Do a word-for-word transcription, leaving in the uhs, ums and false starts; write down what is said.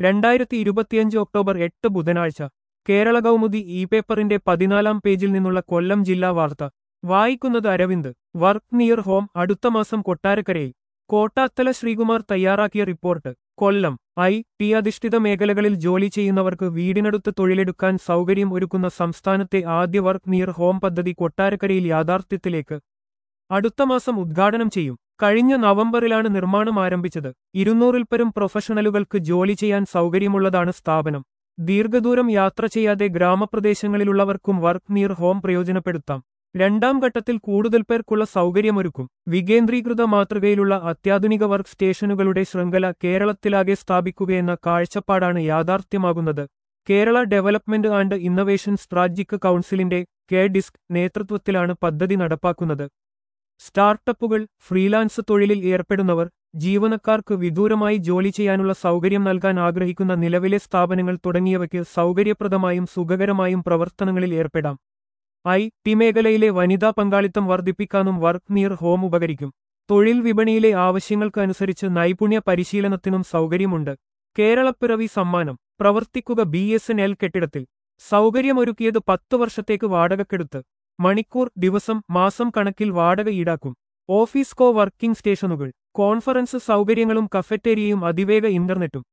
രണ്ടായിരത്തി ഇരുപത്തിയഞ്ച് ഒക്ടോബർ എട്ട് ബുധനാഴ്ച കേരള കൗമുദി ഇ പേപ്പറിന്റെ പതിനാലാം പേജിൽ നിന്നുള്ള കൊല്ലം ജില്ലാ വാർത്ത വായിക്കുന്നത് അരവിന്ദ്. വർക്ക് നിയർ ഹോം അടുത്ത മാസം കൊട്ടാരക്കരയിൽ. കോട്ടാത്തല ശ്രീകുമാർ തയ്യാറാക്കിയ റിപ്പോർട്ട്. കൊല്ലം. ഐ ടി അധിഷ്ഠിത മേഖലകളിൽ ജോലി ചെയ്യുന്നവർക്ക് വീടിനടുത്ത് തൊഴിലെടുക്കാൻ സൗകര്യം ഒരുക്കുന്ന സംസ്ഥാനത്തെ ആദ്യ വർക്ക് നിയർ ഹോം പദ്ധതി കൊട്ടാരക്കരയിൽ യാഥാർത്ഥ്യത്തിലേക്ക്. അടുത്ത മാസം ഉദ്ഘാടനം ചെയ്യും. കഴിഞ്ഞ നവംബറിലാണ് നിർമ്മാണം ആരംഭിച്ചത്. ഇരുന്നൂറിൽ പരം പ്രൊഫഷണലുകൾക്ക് ജോലി ചെയ്യാൻ സൗകര്യമുള്ളതാണ് സ്ഥാപനം. ദീർഘദൂരം യാത്ര ചെയ്യാതെ ഗ്രാമപ്രദേശങ്ങളിലുള്ളവർക്കും വർക്ക് നിയർ ഹോം പ്രയോജനപ്പെടുത്താം. രണ്ടാം ഘട്ടത്തിൽ കൂടുതൽ പേർക്കുള്ള സൗകര്യമൊരുക്കും. വികേന്ദ്രീകൃത മാതൃകയിലുള്ള അത്യാധുനിക വർക്ക് സ്റ്റേഷനുകളുടെ ശൃംഖല കേരളത്തിലാകെ സ്ഥാപിക്കുകയെന്ന കാഴ്ചപ്പാടാണ് യാഥാർത്ഥ്യമാകുന്നത്. Kerala development and innovation strategic കൗൺസിലിന്റെ കെ ഡിസ്ക് നേതൃത്വത്തിലാണ് പദ്ധതി നടപ്പാക്കുന്നത്. സ്റ്റാർട്ടപ്പുകൾ, ഫ്രീലാൻസ് തൊഴിലിൽ ഏർപ്പെടുന്നവർ, ജീവനക്കാർക്ക് വിദൂരമായി ജോലി ചെയ്യാനുള്ള സൗകര്യം നൽകാൻ ആഗ്രഹിക്കുന്ന നിലവിലെ സ്ഥാപനങ്ങൾ തുടങ്ങിയവയ്ക്ക് സൗകര്യപ്രദമായും സുഖകരമായും പ്രവർത്തനങ്ങളിൽ ഏർപ്പെടാം. ഐ ടി മേഖലയിലെ വനിതാ പങ്കാളിത്തം വർദ്ധിപ്പിക്കാനും വർക്ക് നിയർ ഹോം ഉപകരിക്കും. തൊഴിൽ വിപണിയിലെ ആവശ്യങ്ങൾക്ക് അനുസരിച്ച് നൈപുണ്യ പരിശീലനത്തിനും സൗകര്യമുണ്ട്. കേരളപ്പിറവി സമ്മാനം. പ്രവർത്തിക്കുക ബി എസ് എൻ എൽ കെട്ടിടത്തിൽ. സൗകര്യമൊരുക്കിയത് പത്തു വർഷത്തേക്ക് വാടകക്കെടുത്ത്. മണിക്കൂർ, ദിവസം, മാസം കണക്കിൽ വാടക ഈടാക്കും. ഓഫീസ് കോ വർക്കിംഗ് സ്റ്റേഷനുകൾ, കോൺഫറൻസ് സൗകര്യങ്ങളും കഫറ്റേരിയയും അതിവേഗ ഇന്റർനെറ്റും.